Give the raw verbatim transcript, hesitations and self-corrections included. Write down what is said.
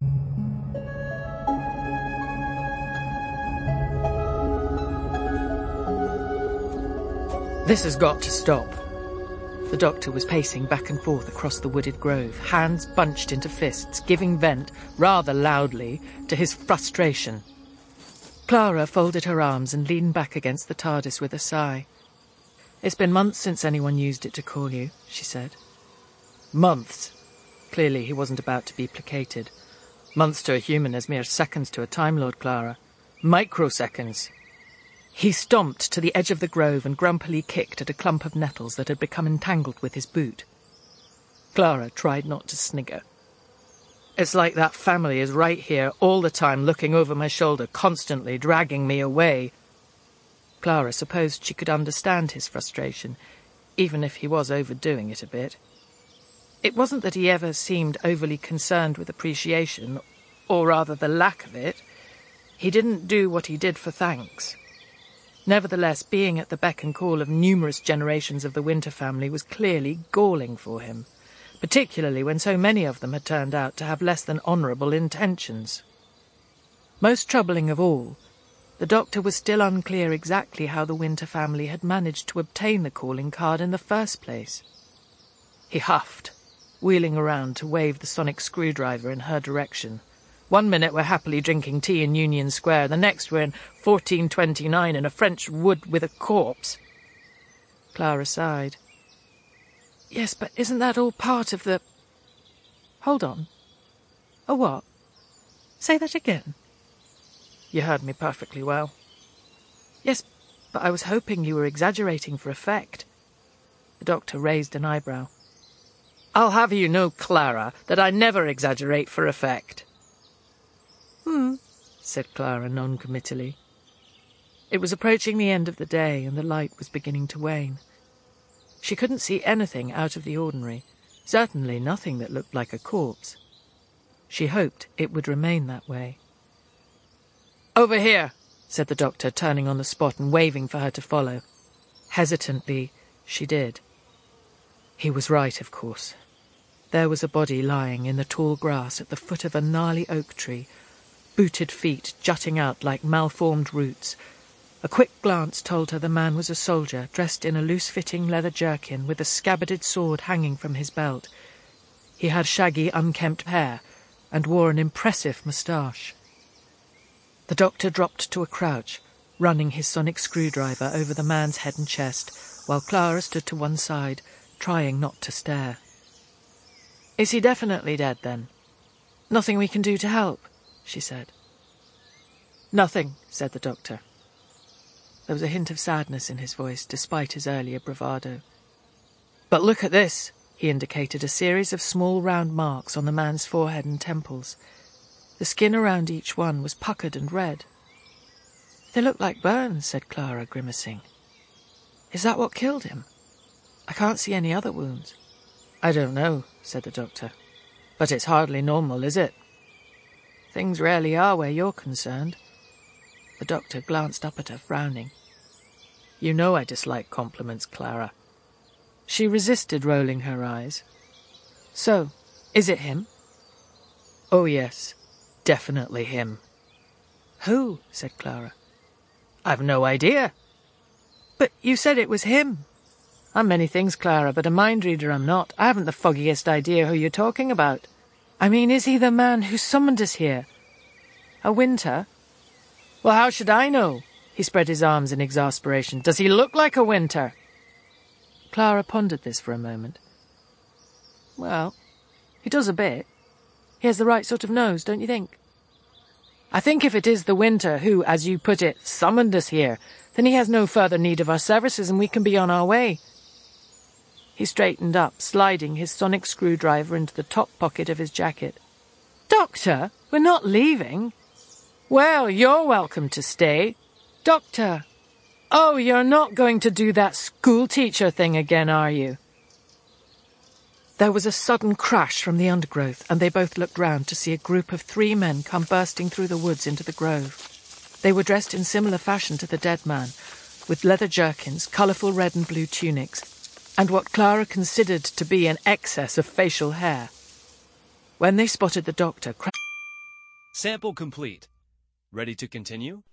This has got to stop. The doctor was pacing back and forth across the wooded grove, hands bunched into fists, giving vent, rather loudly, to his frustration. Clara folded her arms and leaned back against the TARDIS with a sigh. "It's been months since anyone used it to call you," she said. Months? Clearly he wasn't about to be placated. Months to a human is mere seconds to a Time Lord, Clara. Microseconds. He stomped to the edge of the grove and grumpily kicked at a clump of nettles that had become entangled with his boot. Clara tried not to snigger. "It's like that family is right here all the time, looking over my shoulder, constantly dragging me away." Clara supposed she could understand his frustration, even if he was overdoing it a bit. It wasn't that he ever seemed overly concerned with appreciation, or rather the lack of it. He didn't do what he did for thanks. Nevertheless, being at the beck and call of numerous generations of the Winter family was clearly galling for him, particularly when so many of them had turned out to have less than honourable intentions. Most troubling of all, the doctor was still unclear exactly how the Winter family had managed to obtain the calling card in the first place. He huffed, wheeling around to wave the sonic screwdriver in her direction. One minute we're happily drinking tea in Union Square, the next we're in fourteen twenty-nine in a French wood with a corpse. Clara sighed. "Yes, but isn't that all part of the—" "Hold on. A what? Say that again." "You heard me perfectly well." "Yes, but I was hoping you were exaggerating for effect." The doctor raised an eyebrow. "I'll have you know, Clara, that I never exaggerate for effect." "Hmm," said Clara non-committally. It was approaching the end of the day, and the light was beginning to wane. She couldn't see anything out of the ordinary, certainly nothing that looked like a corpse. She hoped it would remain that way. "Over here," said the doctor, turning on the spot and waving for her to follow. Hesitantly, she did. He was right, of course. There was a body lying in the tall grass at the foot of a gnarly oak tree, booted feet jutting out like malformed roots. A quick glance told her the man was a soldier, dressed in a loose-fitting leather jerkin with a scabbarded sword hanging from his belt. He had shaggy, unkempt hair and wore an impressive moustache. The doctor dropped to a crouch, running his sonic screwdriver over the man's head and chest, while Clara stood to one side, trying not to stare. "Is he definitely dead, then? Nothing we can do to help?" she said. "Nothing," said the doctor. There was a hint of sadness in his voice, despite his earlier bravado. "But look at this," he indicated a series of small round marks on the man's forehead and temples. The skin around each one was puckered and red. "They look like burns," said Clara, grimacing. "Is that what killed him? I can't see any other wounds." "I don't know," said the doctor. "But it's hardly normal, is it?" "Things rarely are where you're concerned." The doctor glanced up at her, frowning. "You know I dislike compliments, Clara." She resisted rolling her eyes. "So, is it him?" "Oh, yes. Definitely him." "Who?" said Clara. "I've no idea." "But you said it was him." "I'm many things, Clara, but a mind reader I'm not. I haven't the foggiest idea who you're talking about." "I mean, is he the man who summoned us here? A Winter?" "Well, how should I know?" He spread his arms in exasperation. "Does he look like a Winter?" Clara pondered this for a moment. "Well, he does a bit. He has the right sort of nose, don't you think?" "I think if it is the Winter who, as you put it, summoned us here, then he has no further need of our services and we can be on our way." He straightened up, sliding his sonic screwdriver into the top pocket of his jacket. "Doctor, we're not leaving." "Well, you're welcome to stay." "Doctor! Oh, you're not going to do that schoolteacher thing again, are you?" There was a sudden crash from the undergrowth, and they both looked round to see a group of three men come bursting through the woods into the grove. They were dressed in similar fashion to the dead man, with leather jerkins, colourful red and blue tunics, and what Clara considered to be an excess of facial hair. When they spotted the doctor, Sample complete. Ready to continue?